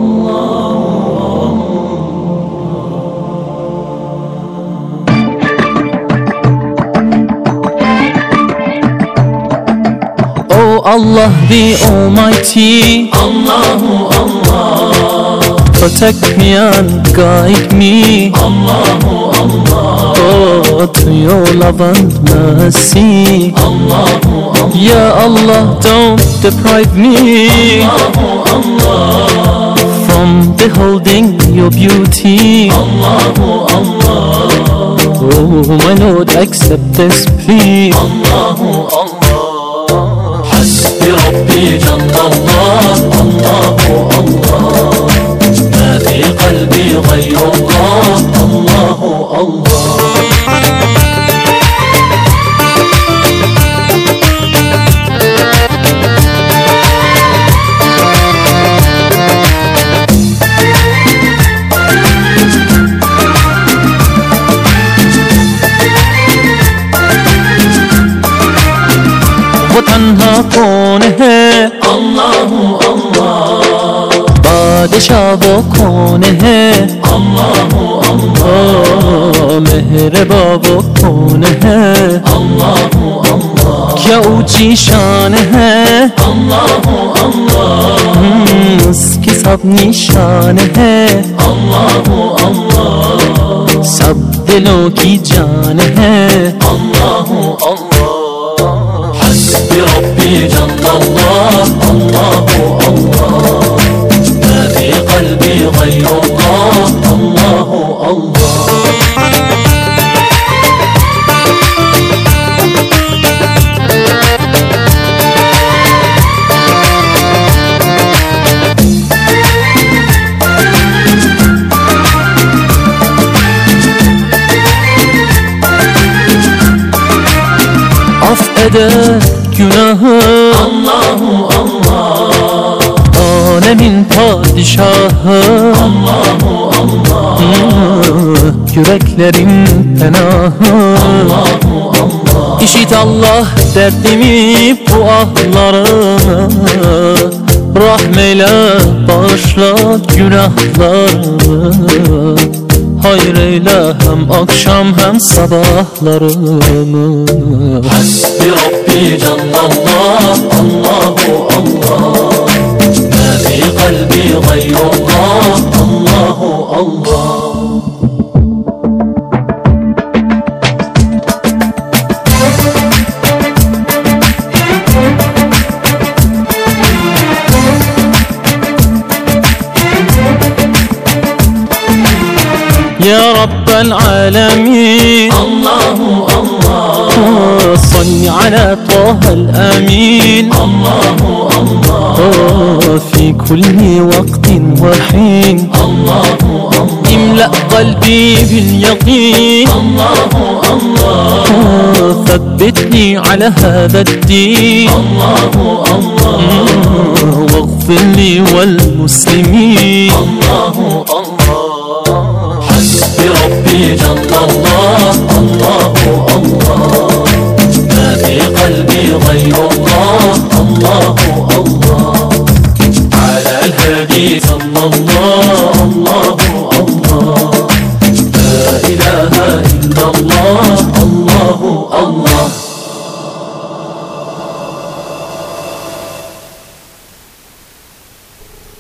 Allah the Almighty, Allahu Allah, protect me and guide me, Allahu Allah, oh, to your love and mercy, Allahu Allah, Ya Allah, don't deprive me, Allahu Allah, from beholding your beauty, Allahu Allah, oh my Lord, accept this plea, Allahu Allah. حسبي ربي جل الله، الله الله، ما في قلبي غير الله، الله الله. वो तन्हा कौन है, الله الله، बादशाह वो कौन है, الله الله، ओ मेहरबा वो कौन है, الله الله، क्या ऊंची शान है, الله الله، उसकी सब निशान है, الله الله، सब दिलों की जान है, الله الله. حسبي ربي جل الله، الله الله، ما في قلبي غير الله، الله الله. af eder günahı, Allahu Allah, alemin padişahı, Allahu Allah, yüreklerin penahı, Allahu Allah, İşit Allah derdimi, bu ahlarımı, rahmeyle bağışla günahlarımı, hayır eyle hem akşam hem sabahlarımı. حسبي ربي جل الله، الله الله، ما في قلبي غير الله، الله الله. يا رب العالمين، الله الله، صل على طه الأمين، الله الله، في كل وقت وحين، الله الله، املأ قلبي باليقين، الله الله، ثبتني على هذا الدين، الله الله، واغفر لي والمسلمين. الله الله. حسبي ربي جل الله، الله الله، ما في قلبي غير الله، الله الله، على الهادي صلى الله، الله الله، لا إله إلا الله.